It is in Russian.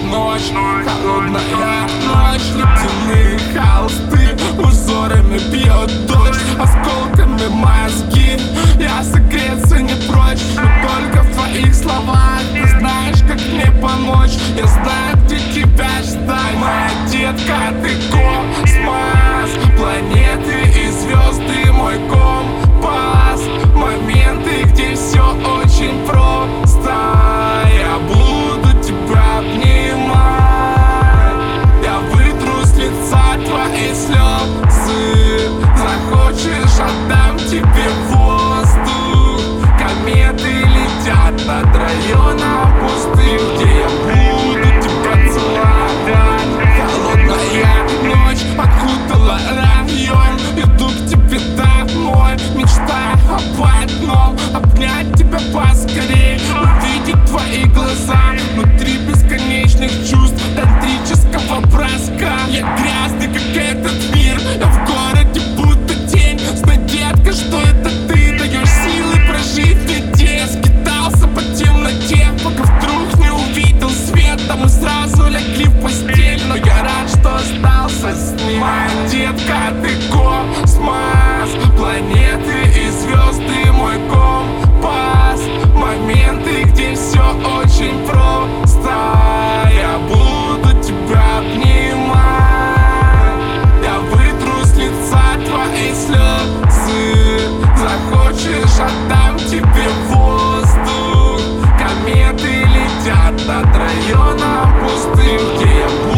ночь, холодная ночь, ледяные холсты, узорами бьет дождь, осколками мозги. Я согреться не прочь, но только в твоих словах. Ты знаешь, как мне помочь, я знаю, где тебя ждать. Моя детка, ты космос, планеты и звезды, мой компас. Моменты, где все очень просто. Я буду тебя обнимать, я вытру с лица твои слезы. Захочешь, отдам тебе воздух. Кометы летят над районом пустым, где я буду тебя целовать. Холодная ночь окутала район, иду к тебе домой, мечтаю об одном: обнять тебя поскорей, увидеть твои глаза внутри бесконечных чувств, тантрического броска. Я грязный, как этот мир, я в городе будто тень. Знай, детка, что это ты даешь силы прожить мне день. Я скитался по темноте, пока вдруг не увидел свет. А мы сразу легли в постель, но я рад, что остался с ним. Моя детка, ты космос, планеты и звезды, мой компас. Моменты, где все очень просто. Я буду тебя обнимать, я вытру с лица твои слезы. Захочешь, отдам тебе воздух. Кометы летят над районом пустым, где я